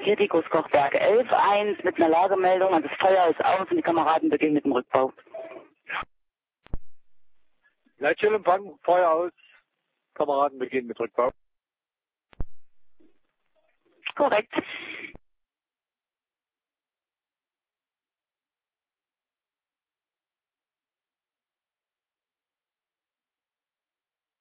Hier die Großkochberge 11.1 mit einer Lagemeldung. Also das Feuer ist aus und die Kameraden beginnen mit dem Rückbau. Leitstellempfang, Feuer aus. Kameraden beginnen mit Rückbau. Korrekt.